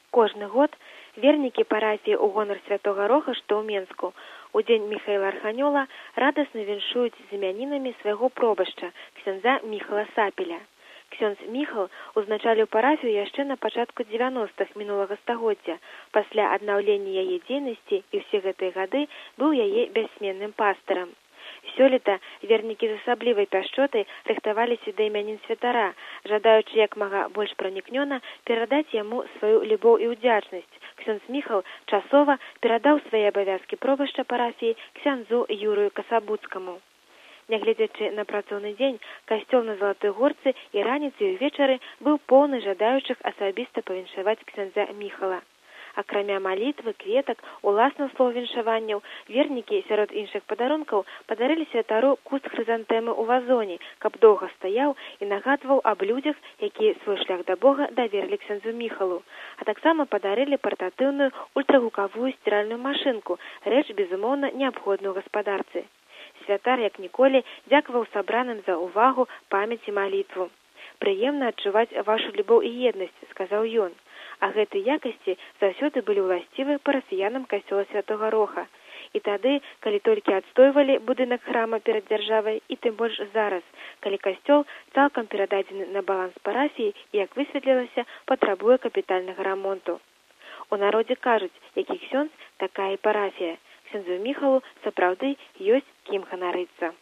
Кожны год вернікі парафіі ў гонар святога Роха, што ў Менску, у дзень Міхаіла Арханёла радасна віншуюць з імянінамі свайго пробашча, ксяндза Міхала Сапеля. Ксёндз Міхал узначаліў парафію яшчэ на пачатку 90-х мінулага стагоддзя. Пасля аднаўлення яе дзейнасці і ўсе гэтыя гады быў яе бяссменным пастырам. Сёлета вернікі з асаблівай пяшчотай рыхтаваліся да імянін святара, жадаючы як мага больш пранікнёна перадаць яму сваю любоў і ўдзячнасць. Ксёндз Міхал часова перадаў свае абавязкі пробашча парафіі ксяндзу Юрыю Касабуцкаму. Нягледзячы на працоўны дзень, касцёл на Залатой Горцы і раніцай і ўвечары быў поўны жадаючых асабіста павіншаваць ксяндза Міхала. Акрамя малітвы, кветак, уласных слоў віншаванняў, вернікі сярод іншых падарункаў падарылі святару куст хрызантэмы ў вазоне, каб доўга стаяў і нагадваў аб людзях, якія свой шлях да Бога даверылі ксяндзу Міхалу, а таксама падарылі партатыўную ультрагукавую сціральную машынку, рэч, безумоўна, неабходную ў гаспадарцы. Святар, як ніколі, дзякаваў сабраным за ўвагу, памяць і малітву. «Прыемна адчуваць вашу любоў і еднасць», — сказаў ён. А гэтыя якасці заўсёды былі ўласцівы парафіянам касцёла святога Роха. І тады, калі толькі адстойвалі будынак храма перад дзяржавай, і тым больш зараз, калі касцёл цалкам перададзены на баланс парафіі і, як высветлілася, патрабуе капітальнага рамонту. У народзе кажуць, які ксёндз, такая і парафія. Ксяндзу Міхалу сапраўды ёсць кім ганарыцца.